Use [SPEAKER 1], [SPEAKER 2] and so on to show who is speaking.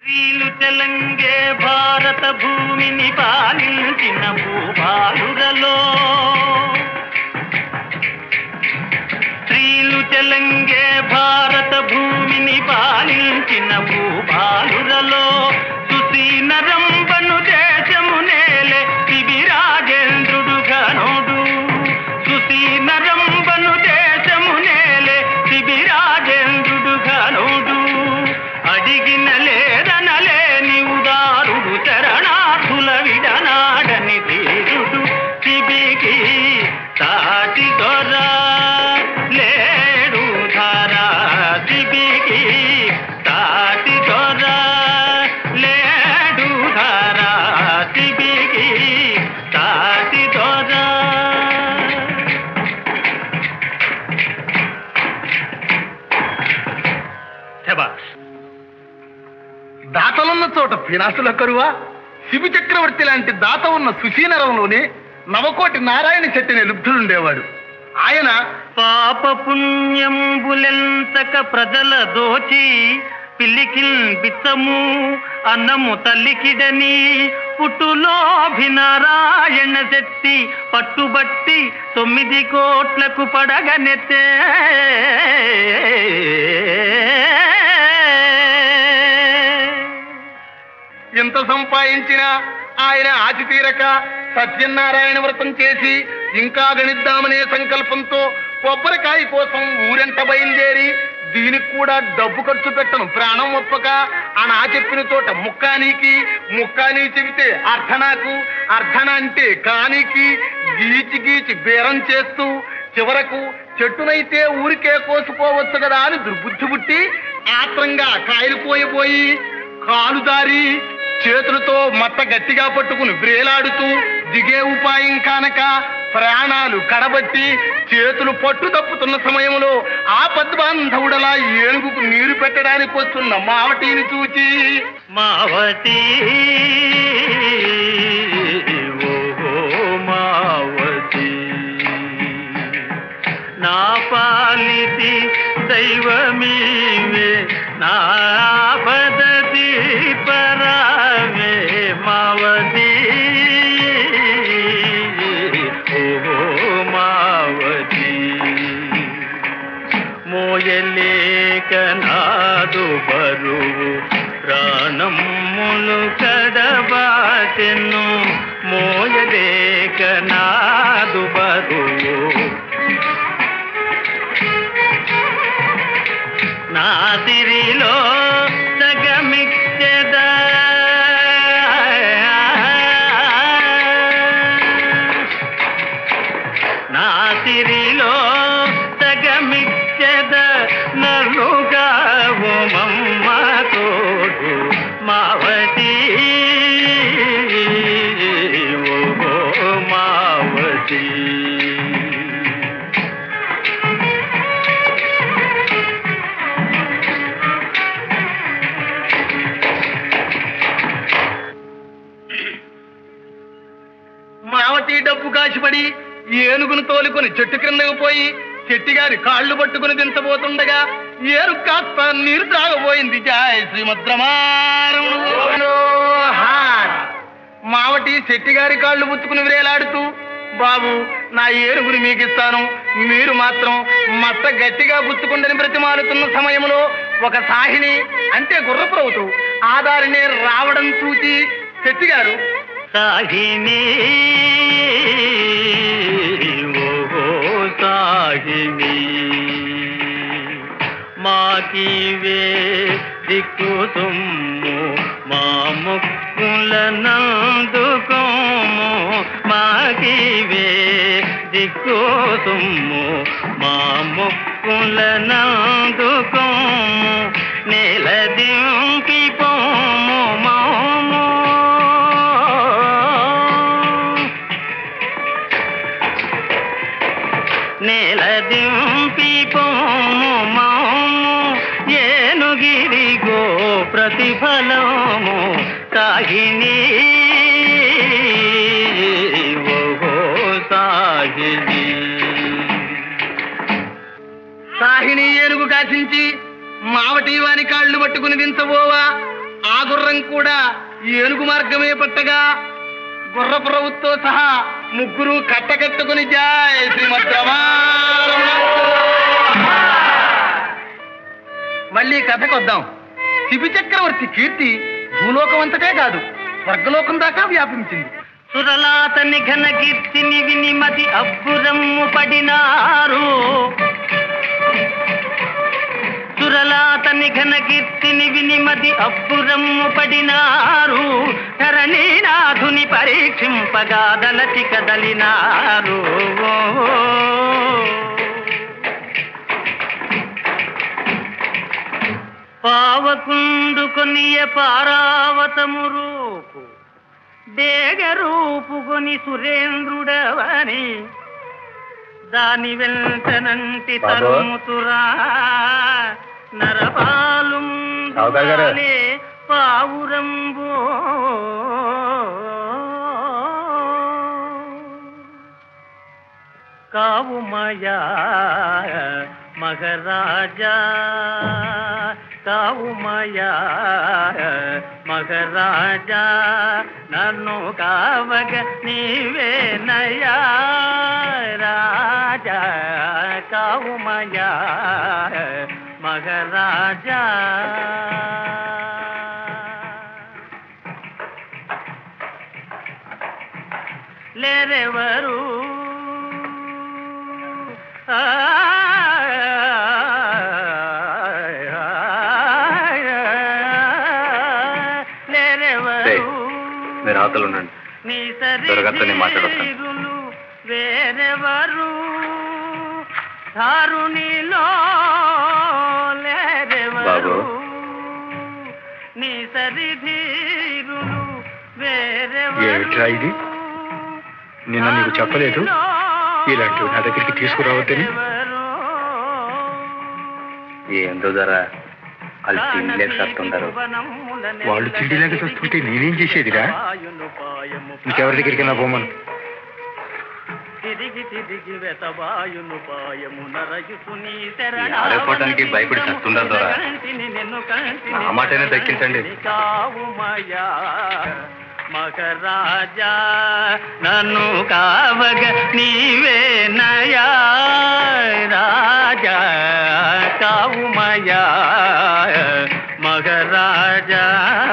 [SPEAKER 1] స్త్రీలు తెలంగే భారత భూమిని పాలించిన భూపాలురలో, స్త్రీలు తెలంగే భారత భూమిని పాలించిన భూపాలురలో, సుసీనరంబను దేశము నేలే శిబిరాజేంద్రుడు ఘనుడు, సుసీనరంబను దేశము నేలే శిబిరాజేంద్రుడు ఘనుడు, అడిగిన లేదనలేని ఉదారుడు చరణార్థుల విడనాడని తీరుడు, శిబికి సాటి దొర లేడు ధర, శిబికి సాటి దొర లేడు ధర, శిబికి సాటి దొర. శభాష్.
[SPEAKER 2] దాతలున్న చోట ఫినాసుల కరువా? శిబి చక్రవర్తి లాంటి దాత ఉన్న సుశీనరంలోనే నవకోటి నారాయణ చెట్టిని లుబ్ధుడుండేవాడు. ఆయన
[SPEAKER 1] పాప పుణ్యంబులెంతక ప్రజల దోచి పిల్లికిల్ బిచ్చము అన్నము తల్లికిడని పుట్టులోభినారాయణ శక్తి పట్టుబట్టి 9 కోట్లకు పడగనెత్తే.
[SPEAKER 2] ఎంత సంపాదించినా ఆయన ఆచి తీరక సత్యనారాయణ వ్రతం చేసి ఇంకా గణిద్దామనే సంకల్పంతో కొబ్బరికాయ కోసం ఊరెంట బయలుదేరి దీనికి కూడా డబ్బు ఖర్చు పెట్టను ప్రాణం ఒప్పక అని ఆ చెప్పిన చోట ముక్కానికి, ముక్కాని చెబితే అర్ధనాకు, అర్ధన అంటే కానికి గీచి గీచి బేరం చేస్తూ చివరకు చెట్టునైతే ఊరికే కోసుకోవచ్చు కదా అని దుర్బుద్ధి పుట్టి ఆత్రంగా కాయలు పోయిపోయి కాలు దారి చేతులతో మట్ట గట్టిగా పట్టుకుని బ్రేలాడుతూ దిగే ఉపాయం కానక ప్రాణాలు కడబట్టి చేతులు పట్టు తప్పుతున్న సమయంలో ఆ పద్మాంధవుడలా ఏనుగుకు నీరు పెట్టడానికి వస్తున్న మావటిని చూచి,
[SPEAKER 1] మావటి ఓహో మావటి నా పాలిటి దైవమీవే నా పదతి పరావే మావతి ఓహో మావతి మోయలేక నాదు బరువు ప్రాణములు కడబాటెను, మోయలేక నాదు బరువు నా సిరిలో సగమిచ్చెద, నా సిరిలో సగమిచ్చెద నలుగా మమ్మ తోడు మావతి ఓ మావతి.
[SPEAKER 2] మావటి డబ్బు కాసిపడి ఏనుగును తోలుకొని చెట్టు క్రిందకు పోయి చెట్టిగారి కాళ్ళు పట్టుకుని దించబోతుండగా ఏరు కాస్త నీరు త్రాగబోయింది. జయ శ్రీమద్రమారం. మావటి చెట్టిగారి కాళ్ళు పుచ్చుకుని వేలాడుతూ, బాబు నా ఏనుగుని మీకు ఇస్తాను, మీరు మాత్రం మట్ట గట్టిగా పుచ్చుకుండని బ్రతిమాలుతున్న సమయంలో ఒక సాహిని అంటే గుర్రప్రవుతూ ఆ దారినే రావడం చూచి చెట్టిగారు,
[SPEAKER 1] సాహిని ఓహో సాహిని మాకివే దిక్కు సొమ్ము మా ముక్కుల నందుకోము, మాకివే దిక్కు సొమ్ము మా ముక్కుల నందుకోము, నేల దింపి పోము మాము, నేల దింపి పోము మాము, ఏనుగిరిగో ప్రతిఫలము సాహిని ఓహో సాహిని. సాహిని ఏనుగు కాసించి మావటి వాని కాళ్ళు పట్టుకుని దించబోవా ఆ గుర్ర
[SPEAKER 2] మేమందరం కూడా ఏనుగు మార్గమే పట్టగా గుర్రపురవుతో సహా ముగ్గురు కట్టకట్టుకుని జాయ్ శ్రీమద్ రమారమణ. మళ్ళీ కథకు వద్దాం. శిబి చక్రవర్తి కీర్తి భూలోకం అంతటే కాదు, స్వర్గలోకం దాకా వ్యాపించింది.
[SPEAKER 1] సురలాతని ఘన కీర్తిని వినిమతి అబ్బురమ్ము పడినారు. సురలాతని ఘన కీర్తిని వినిమతి అబ్బురమ్ము పడినారు. ధరణీనాథుని పరీక్షింపగా దలచి కదలినారు. పావకుండు కొనియ పారావతము రూపు దేగరూపుకొని సురేంద్రుడవని దాని వెంటనంటి తరుముతురా నరపాలు పావురంబో. కావుమయా మగరాజా కావుమయా మగరాజా నన్ను కావగ నీవేనయా రాజా. కావుమయా మగరాజా. లేరెవరు
[SPEAKER 3] మీరు ఆతలు ఉండండి, దొరగత్తని మాట్లాడతాను.
[SPEAKER 1] వేరెవరు ధారునిలో లేరెవరు నీ సరిధీరులు వేరెవరు.
[SPEAKER 3] ఇది నిన్న నీకు చెప్పలేదు ఇలాంటివి నా దగ్గరికి తీసుకురావద్దని? ఏందో ధర వాళ్ళు తిండిలేక వస్తుంటారు. వాళ్ళు తిండిలేక వస్తుంటే నేనేం చేసేదిరా? ఇంకెవరి దగ్గరికి వెళ్ళినా పోమను. ఆడకపోవటానికి భయపడి చస్తుంటారు దొర. ఆ మాటనే దక్కించండి.
[SPEAKER 1] మగరాజా నన్ను కావగ నీవేనయా రాజా. కావుమయా మగరాజా.